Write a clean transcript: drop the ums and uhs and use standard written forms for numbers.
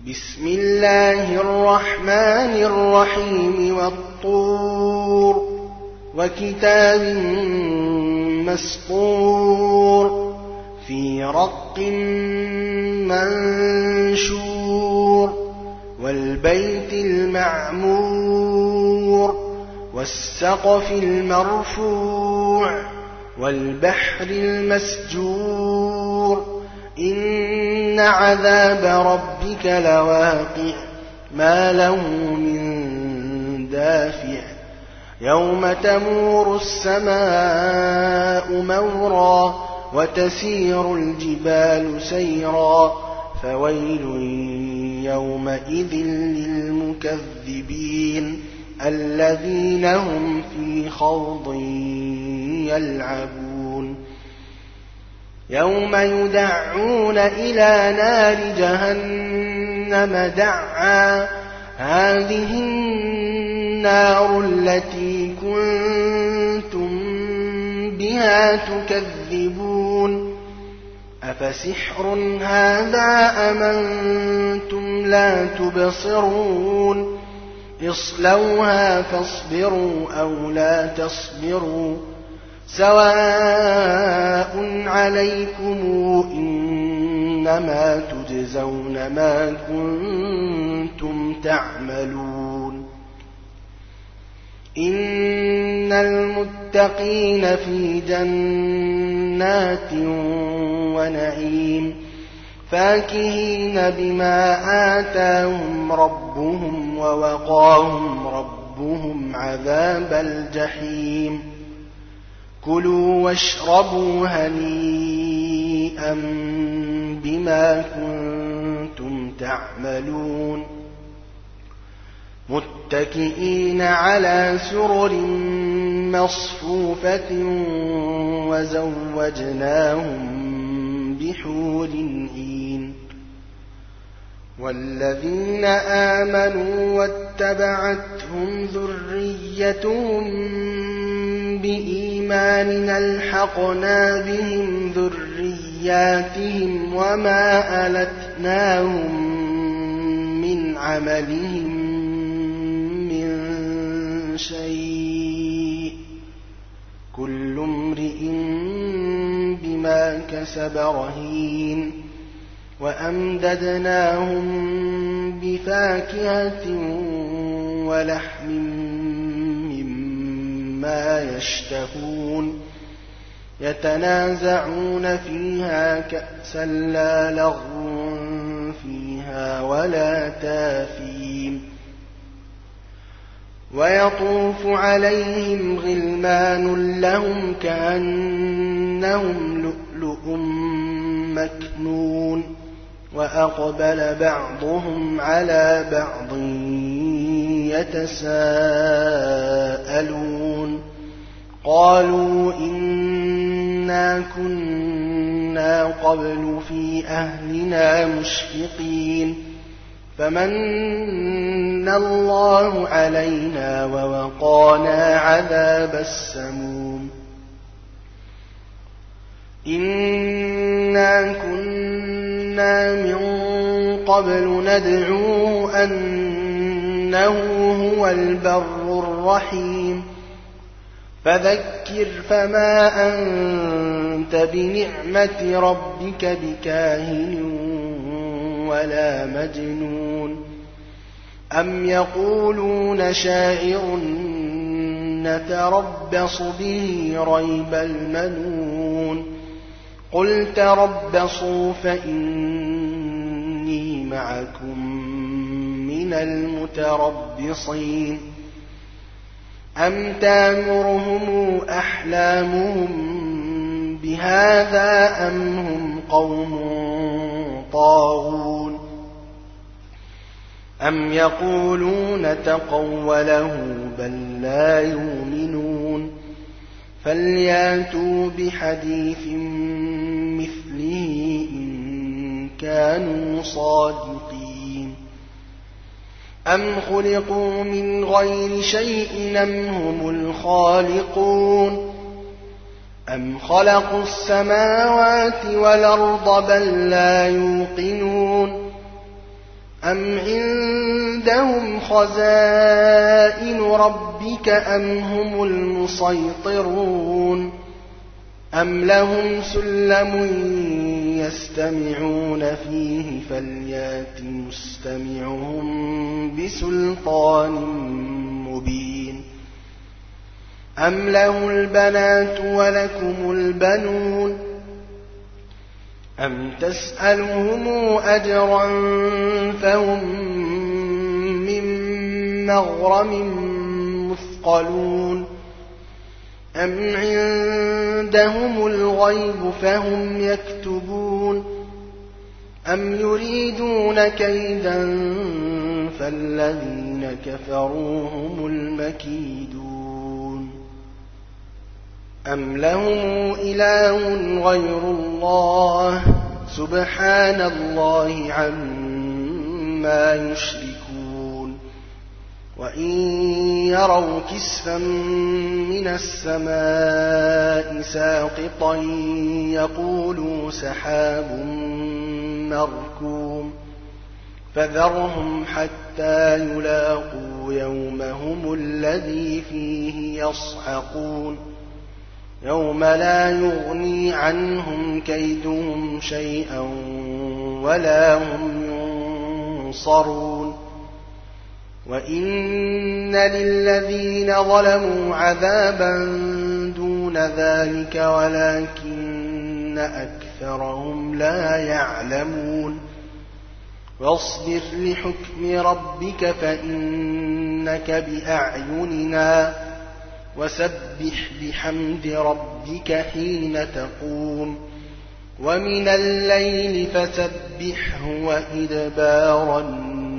بسم الله الرحمن الرحيم والطور وكتاب مسطور في رق منشور والبيت المعمور والسقف المرفوع والبحر المسجور إن عذاب ربك لواقع ما له من دافع يوم تمور السماء مورا وتسير الجبال سيرا فويل يومئذ للمكذبين الذين هم في خوض يلعبون يوم يدعون إلى نار جهنم دعا هذه النار التي كنتم بها تكذبون أفسحر هذا أم أنتم لا تبصرون اصلوها فاصبروا أو لا تصبروا سواء عليكم إنما تجزون ما كنتم تعملون إن المتقين في جنات ونعيم فاكهين بما آتاهم ربهم ووقاهم ربهم عذاب الجحيم كلوا واشربوا هنيئا بما كنتم تعملون متكئين على سرر مصفوفة وزوجناهم بحور عين والذين آمنوا واتبعتهم ذريتهم بإيمان ألحقنا بهم ذرياتهم وما ألتناهم من عملهم من شيء كل امرئ بما كسب رهين وأمددناهم بفاكهة ولحم مما يشتهون يتنازعون فيها كأسا لا لغو فيها ولا تاثيم ويطوف عليهم غلمان لهم كأنهم لؤلؤ مكنون وأقبل بعضهم على بعض يتساءلون قالوا إنا كنا قبل في أهلنا مشفقين فمن الله علينا ووقانا عذاب السموم إنا كنا من قبل ندعوه أنه هو البر الرحيم فذكر فما أنت بنعمة ربك بكاهن ولا مجنون أم يقولون شاعر نتربص به ريب المنون قل تربصوا فإني معكم من المتربصين أم تامرهم أحلامهم بهذا أم هم قوم طاغون أم يقولون تقوله بل لا يؤمنون فلياتوا بحديث مثله إن كانوا صادقين أم خلقوا من غير شيء أم هم الخالقون أم خلقوا السماوات والأرض بل لا يوقنون أم عندهم خزائن ربك أم هم المسيطرون أم لهم سلم يستمعون فيه فليات مستمعهم بسلطان مبين أم له البنات ولكم البنون أم تسألهم أجرا فهم من مغرم مثقلون أم عندهم الغيب فهم يكتبون أم يريدون كيدا فالذين كفروا هم المكيدون أم لهم إله غير الله سبحان الله عما يشركون وإن يروا كسفا من السماء ساقطا يقولوا سحاب مركوم فذرهم حتى يلاقوا يومهم الذي فيه يصعقون يوم لا يغني عنهم كيدهم شيئا ولا هم ينصرون وإن للذين ظلموا عذابا دون ذلك ولكن أكثرهم لا يعلمون واصبر لحكم ربك فإنك بأعيننا وسبح بحمد ربك حين تقوم ومن الليل فسبحه وإدبار النجوم